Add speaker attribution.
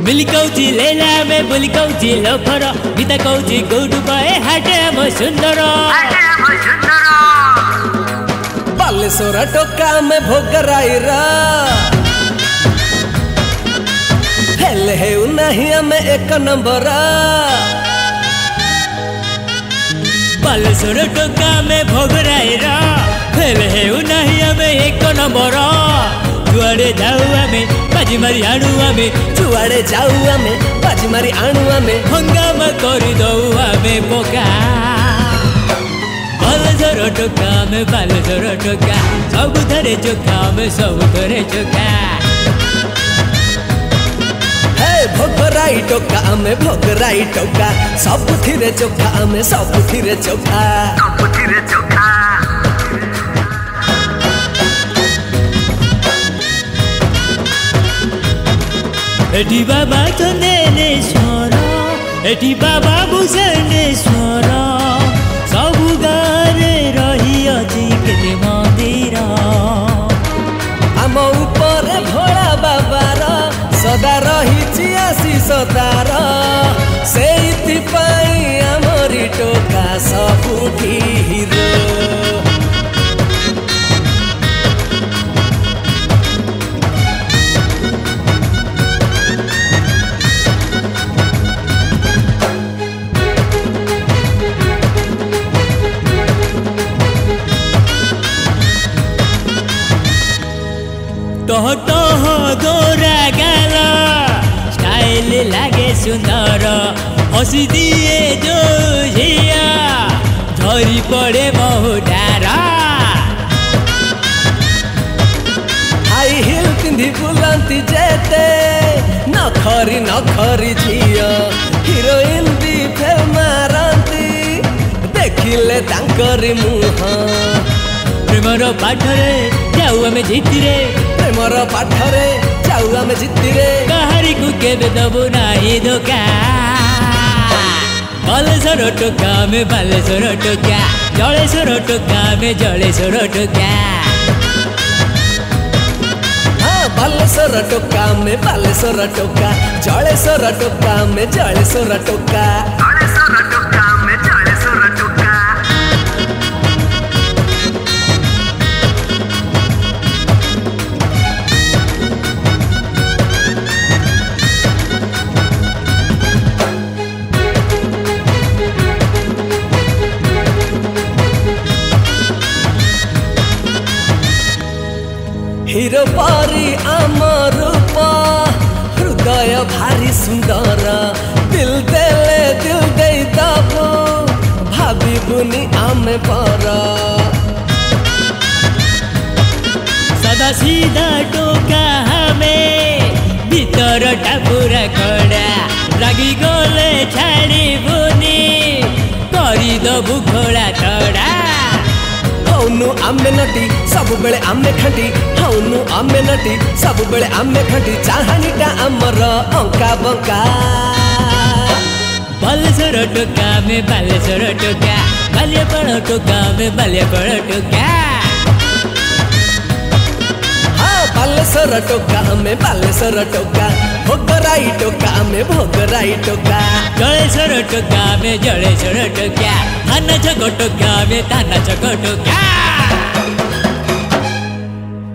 Speaker 1: मिली Cauchy लेला में बोली कौची लफर गीता कौची गौडू पाए हाटे म सुंदर
Speaker 2: बालेश्वर टोका में भोगराई रा फेल है नहीं हमें एक नंबर
Speaker 1: बालेश्वर टोका में भोगराई रा फेल है नहीं हमें एक नंबर जुआड़े जाऊ हमें बाजी मारी आणु हमें
Speaker 2: जुआड़े जाऊ हमें बाजी मारी आणु हमें
Speaker 1: हंगामा करी दऊ हमें पोका बालेश्वर टोका में बालेश्वर टोका सब धरे चोखा में सब धरे चोखा
Speaker 2: भोगराई टोका में भोगराई टोका सब थिरे चोखा में सब थिरे चोखा
Speaker 1: एटी बाबा चंदेश्वर एटी बाबा भूषणेश्वर सबु गारे रही अछि केते मंदिर
Speaker 2: आम ऊपर भोला बाबार सदा रही आशीष तार सेइथिपाई आमरी टोका सबुठी हिरो
Speaker 1: टह टह गोरा गाला स्टाइल लागे सुंदर हसी दिए जो झिया झरी पड़े बहुडारा
Speaker 2: हाई हिल पिंधि बुलंती जेते नखरी झिया हिरोइन भी फेल मारती देखिले तांकरी मुह
Speaker 1: प्रेमर पाठरे जाऊ आमे जीति रे
Speaker 2: प्रेमर पाठरे जाऊ आमे जीति रे
Speaker 1: कहारी को केबे दबो नाही धोखा बालेश्वर टोका में बालेश्वर टोका जलेश्वर टोका में जलेश्वर टोका
Speaker 2: बालेश्वर टोका में बालेश्वर टोका जलेश्वर टोका में जलेश्वर टोका हिरो पारी आम रूप हृदय भारी सुंदर दिल देले दिल दे दबो भाभी बुनी आमे पर
Speaker 1: सदा सीधा टोका हमें भीतर टापुरा कड़ा रागी गले छाड़ी बुनी करी दबु घोड़ा तड़ा
Speaker 2: हौनु आमे नटी सब बेले आमे खटी हौनु आमे नटी सब बेले आमे खटी चाहानीटा आमर अंका बंका
Speaker 1: बालेश्वर टोका में बालेश्वर टोका बालेपण टोका में बालेपण टोका
Speaker 2: बालेश्वर टोका में बालेश्वर टोका भोगराई टोका में भोगराई टोका
Speaker 1: जलेश्वर टोका में जलेश्वर टोका थाना छको टोका में थाना छको टोका।